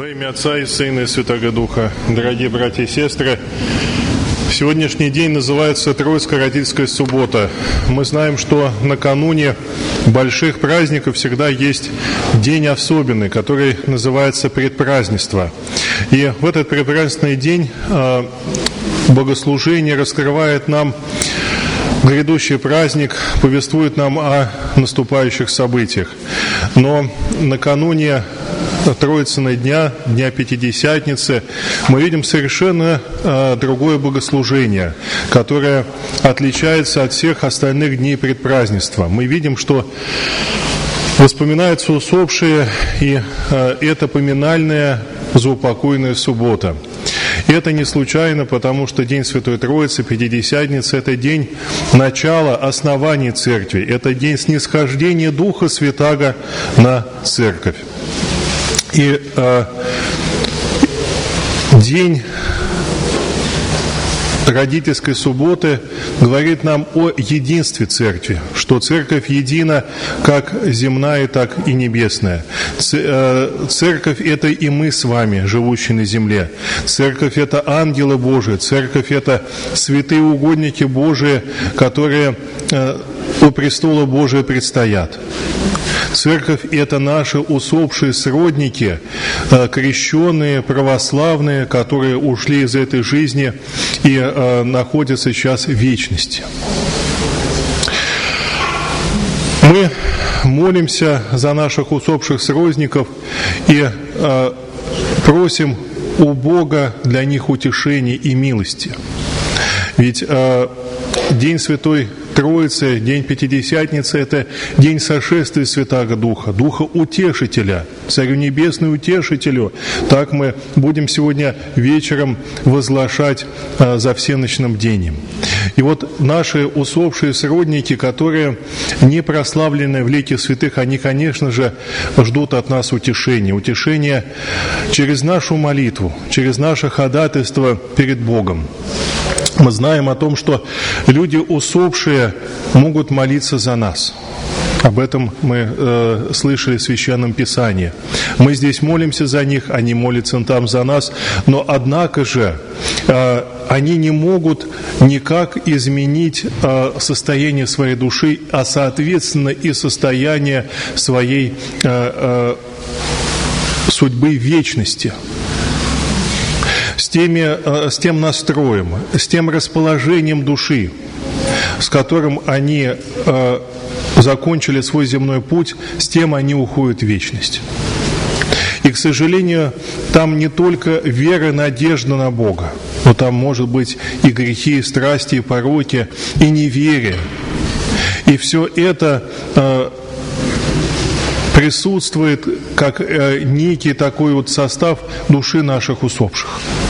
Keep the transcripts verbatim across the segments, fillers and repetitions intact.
Во имя Отца и Сына и Святого Духа, дорогие братья и сестры, сегодняшний день называется Троицко-Родительская суббота. Мы знаем, что накануне больших праздников всегда есть день особенный, который называется предпразднество. И в этот предпраздничный день э, богослужение раскрывает нам грядущий праздник, повествует нам о наступающих событиях. Но накануне Троицыного дня, Дня Пятидесятницы, мы видим совершенно э, другое богослужение, которое отличается от всех остальных дней предпразднества. Мы видим, что воспоминаются усопшие, и э, это поминальная заупокойная суббота. И это не случайно, потому что День Святой Троицы, Пятидесятница – это день начала основания Церкви, это день снисхождения Духа Святаго на Церковь. И э, день родительской субботы говорит нам о единстве Церкви, что Церковь едина как земная, так и небесная. Церковь – это и мы с вами, живущие на земле. Церковь – это ангелы Божии. Церковь – это святые угодники Божии, которые у престола Божия предстоят. Церковь – это наши усопшие сродники, крещенные, православные, которые ушли из этой жизни и находятся сейчас в вечности. Мы молимся за наших усопших сродников и просим у Бога для них утешения и милости. Ведь День Святой Троицы, День Пятидесятницы – это день сошествия Святаго Духа, Духа Утешителя, Царю Небесному Утешителю. Так мы будем сегодня вечером возглашать а, за всеночным бдением. И вот наши усопшие сродники, которые не прославлены в лике святых, они, конечно же, ждут от нас утешения. Утешения через нашу молитву, через наше ходатайство перед Богом. Мы знаем о том, что люди усопшие могут молиться за нас. Об этом мы э, слышали в Священном Писании. Мы здесь молимся за них, они молятся там за нас, но однако же э, они не могут никак изменить э, состояние своей души, а соответственно и состояние своей э, э, судьбы вечности. С, теми, с тем настроем, с тем расположением души, с которым они э, закончили свой земной путь, с тем они уходят в вечность. И, к сожалению, там не только вера и надежда на Бога, но там может быть и грехи, и страсти, и пороки, и неверие. И все это э, присутствует как э, некий такой вот состав души наших усопших.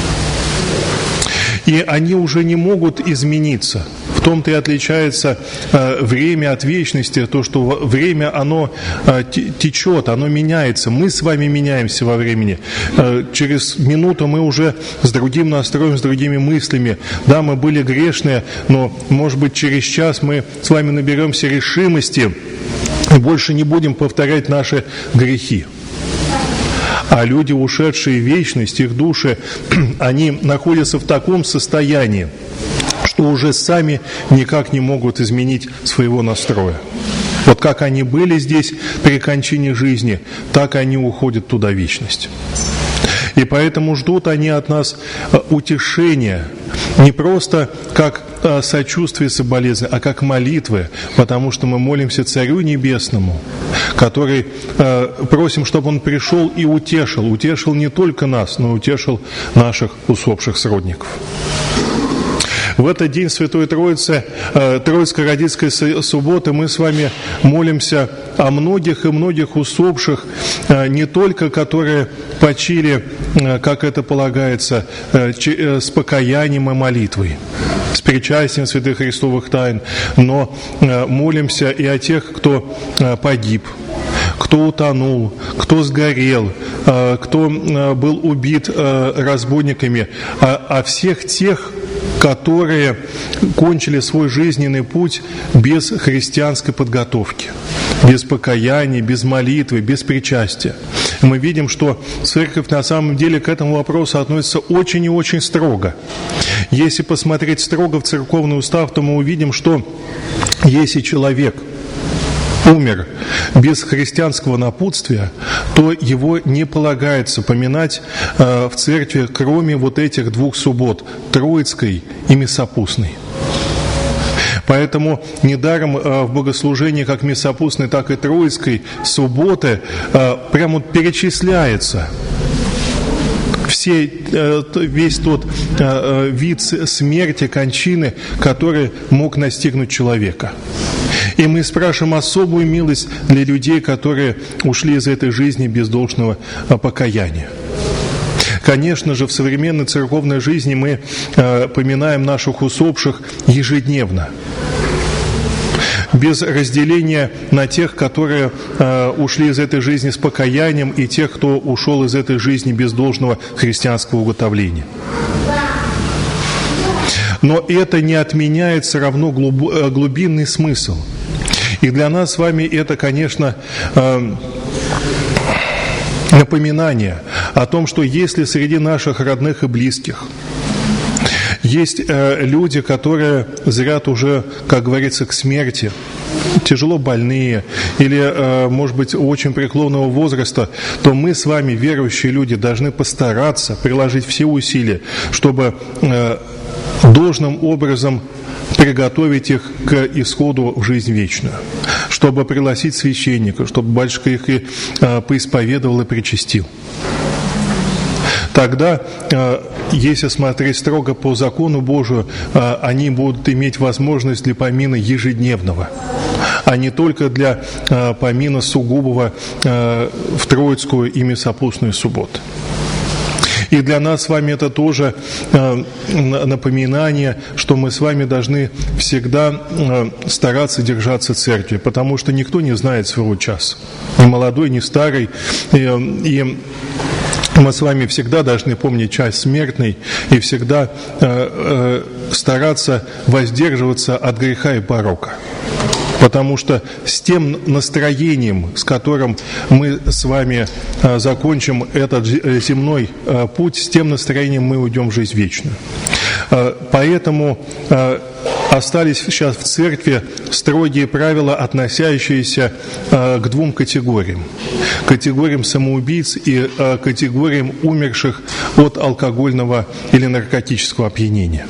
И они уже не могут измениться. В том-то и отличается э, время от вечности, то, что время, оно э, течет, оно меняется. Мы с вами меняемся во времени. Э, через минуту мы уже с другим настроем, с другими мыслями. Да, мы были грешные, но, может быть, через час мы с вами наберемся решимости и больше не будем повторять наши грехи. А люди, ушедшие в вечность, их души, они находятся в таком состоянии, что уже сами никак не могут изменить своего настроя. Вот как они были здесь при кончине жизни, так они уходят туда в вечность. И поэтому ждут они от нас утешения, не просто как сочувствие и соболезнование, а как молитвы, потому что мы молимся Царю Небесному, который э, просим, чтобы Он пришел и утешил, утешил не только нас, но и утешил наших усопших сродников. В этот день Святой Троицы, э, Троицко-Родительской субботы, мы с вами молимся о многих и многих усопших, э, не только которые почили, э, как это полагается, э, ч, э, с покаянием и молитвой, с причастием святых Христовых тайн, но э, молимся и о тех, кто э, погиб, кто утонул, кто сгорел, кто был убит разбойниками, о всех тех, которые кончили свой жизненный путь без христианской подготовки, без покаяния, без молитвы, без причастия. Мы видим, что церковь на самом деле к этому вопросу относится очень и очень строго. Если посмотреть строго в церковный устав, то мы увидим, что если человек умер без христианского напутствия, то его не полагается поминать э, в церкви, кроме вот этих двух суббот, Троицкой и Мясопустной. Поэтому недаром э, в богослужении как Мясопустной, так и Троицкой субботы э, прямо вот перечисляется все, э, весь тот э, вид смерти, кончины, который мог настигнуть человека. И мы спрашиваем особую милость для людей, которые ушли из этой жизни без должного покаяния. Конечно же, в современной церковной жизни мы э, поминаем наших усопших ежедневно, без разделения на тех, которые э, ушли из этой жизни с покаянием, и тех, кто ушел из этой жизни без должного христианского уготовления. Но это не отменяет все равно глубинный смысл. И для нас с вами это, конечно, напоминание о том, что если среди наших родных и близких есть люди, которые зрят уже, как говорится, к смерти, тяжело больные или, может быть, очень преклонного возраста, то мы с вами, верующие люди, должны постараться приложить все усилия, чтобы должным образом приготовить их к исходу в жизнь вечную, чтобы пригласить священника, чтобы батюшка их и э, поисповедовал и причастил. Тогда, э, если смотреть строго по закону Божию, э, они будут иметь возможность для помина ежедневного, а не только для э, помина сугубого э, в Троицкую и Мясопустную субботу. И для нас с вами это тоже э, напоминание, что мы с вами должны всегда э, стараться держаться церкви, потому что никто не знает своего часа, ни молодой, ни старый. И, и мы с вами всегда должны помнить час смертный и всегда э, э, стараться воздерживаться от греха и порока. Потому что с тем настроением, с которым мы с вами а, закончим этот земной а, путь, с тем настроением мы уйдем в жизнь вечную. А, поэтому а, остались сейчас в церкви строгие правила, относящиеся а, к двум категориям. Категориям самоубийц и а, категориям умерших от алкогольного или наркотического опьянения.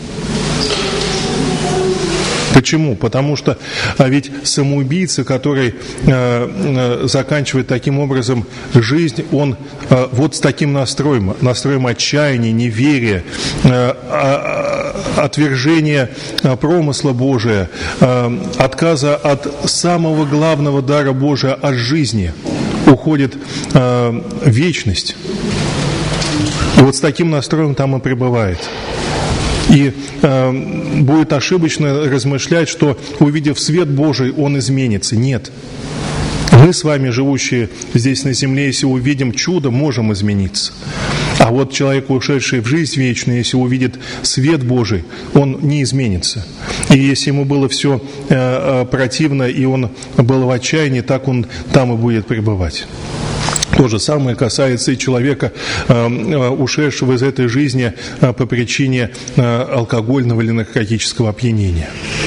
Почему? Потому что а ведь самоубийца, который э, э, заканчивает таким образом жизнь, он э, вот с таким настроем, настроем отчаяния, неверия, э, э, отвержения э, промысла Божия, э, отказа от самого главного дара Божия, от жизни, уходит э, в вечность. И вот с таким настроем там и пребывает. И э, будет ошибочно размышлять, что, увидев свет Божий, он изменится. Нет. Мы с вами, живущие здесь на земле, если увидим чудо, можем измениться. А вот человек, ушедший в жизнь вечную, если увидит свет Божий, он не изменится. И если ему было все э, противно, и он был в отчаянии, так он там и будет пребывать. То же самое касается и человека, ушедшего из этой жизни по причине алкогольного или наркотического опьянения.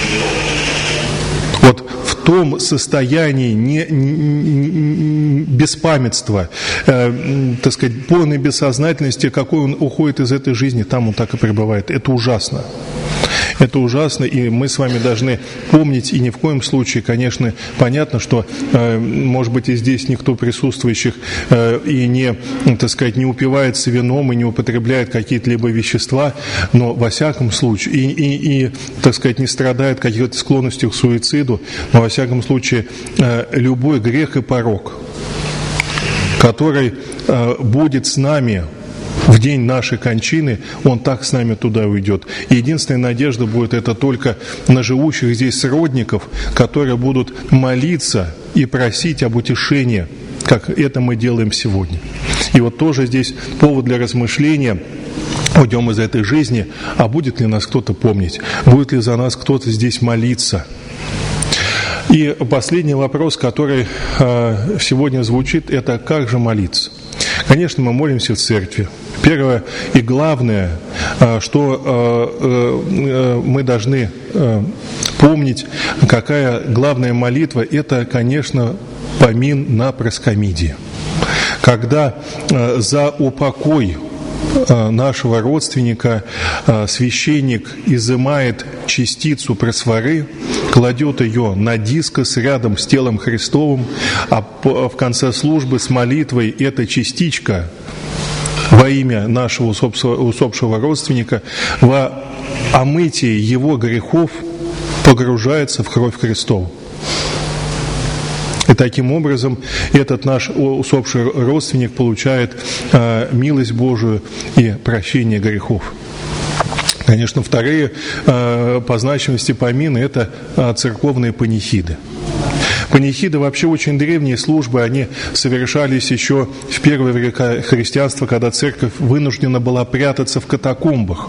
Вот в том состоянии не, не, беспамятства, э, так сказать, полной бессознательности, какой он уходит из этой жизни, там он так и пребывает. Это ужасно. Это ужасно, и мы с вами должны помнить, и ни в коем случае, конечно, понятно, что, э, может быть, и здесь никто присутствующих э, и не, так сказать, не упивается вином и не употребляет какие-то либо вещества, но во всяком случае, и, и, и так сказать, не страдает какой-то склонностью к суициду, но во всяком случае, э, любой грех и порок, который э, будет с нами в день нашей кончины, он так с нами туда уйдет. И единственная надежда будет это только на живущих здесь сродников, которые будут молиться и просить об утешении, как это мы делаем сегодня. И вот тоже здесь повод для размышления. уйдем из этой жизни, а будет ли нас кто-то помнить? Будет ли за нас кто-то здесь молиться? И последний вопрос, который э, сегодня звучит, это как же молиться? Конечно, мы молимся в церкви. Первое и главное, э, что э, э, мы должны э, помнить, какая главная молитва, это, конечно, помин на проскомидии. Когда э, за упокой нашего родственника священник изымает частицу просфоры, кладет ее на дискос рядом с телом Христовым, а в конце службы с молитвой эта частичка во имя нашего усопшего родственника во омытие его грехов погружается в кровь Христову. И таким образом этот наш усопший родственник получает э, милость Божию и прощение грехов. Конечно, вторые э, по значимости помины – это э, церковные панихиды. Панихиды вообще очень древние службы, они совершались еще в первые века христианства, когда церковь вынуждена была прятаться в катакомбах.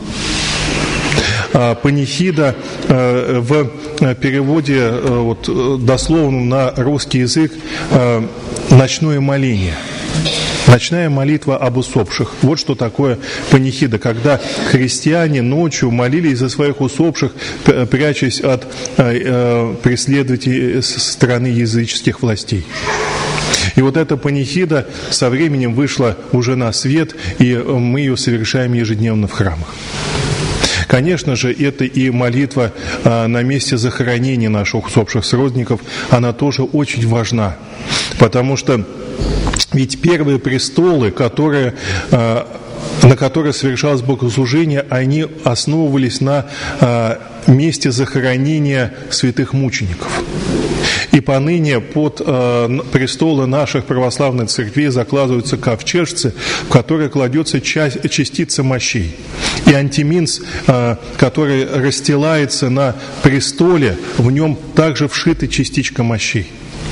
Панихида в переводе вот, дословно на русский язык «ночное моление». Ночная молитва об усопших. Вот что такое панихида, когда христиане ночью молились за своих усопших, прячась от преследователей со стороны языческих властей. И вот эта панихида со временем вышла уже на свет, и мы ее совершаем ежедневно в храмах. Конечно же, это и молитва на месте захоронения наших усопших сродников, она тоже очень важна, потому что ведь первые престолы, которые, на которые совершалось богослужение, они основывались на месте захоронения святых мучеников. И поныне под э, престолы наших православных церквей закладываются ковчежцы, в которые кладется часть, частица мощей. И антиминс, э, который расстилается на престоле, в нем также вшита частичка мощей.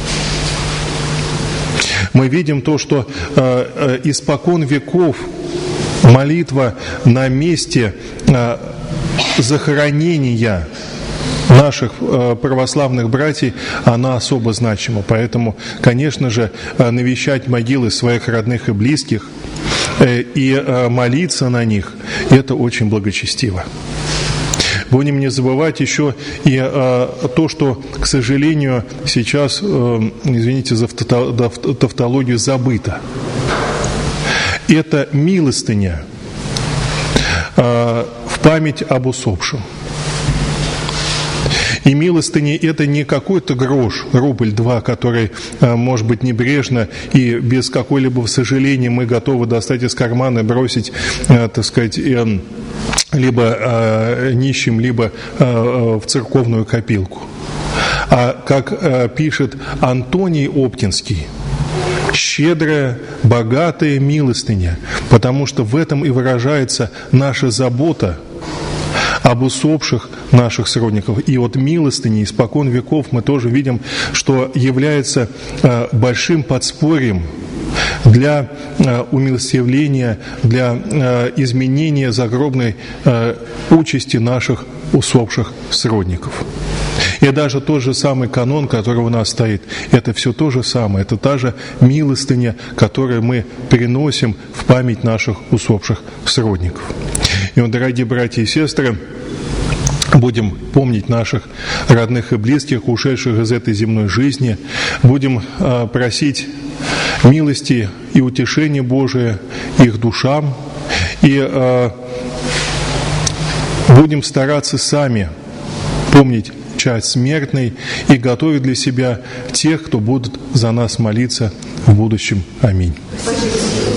Мы видим то, что э, э, испокон веков молитва на месте э, захоронения наших э, православных братьев, она особо значима. Поэтому, конечно же, э, навещать могилы своих родных и близких э, и э, молиться на них, это очень благочестиво. Будем не забывать еще и э, то, что, к сожалению, сейчас, э, извините за тавтологию, забыто. Это милостыня э, в память об усопшем. И милостыня – это не какой-то грош, рубль-два, который, может быть, небрежно и без какой-либо сожаления мы готовы достать из кармана и бросить, так сказать, либо нищим, либо в церковную копилку. А как пишет Антоний Оптинский, щедрая, богатая милостыня, потому что в этом и выражается наша забота об усопших наших сродников. И вот милостыни испокон веков мы тоже видим, что является э, большим подспорьем для э, умилостивления, для э, изменения загробной э, участи наших усопших сродников. И даже тот же самый канон, который у нас стоит, это все то же самое, это та же милостыня, которую мы переносим в память наших усопших сродников. И вот, дорогие братья и сестры, будем помнить наших родных и близких, ушедших из этой земной жизни, будем э, просить милости и утешения Божия их душам, и э, будем стараться сами помнить час смертный и готовить для себя тех, кто будут за нас молиться в будущем. Аминь.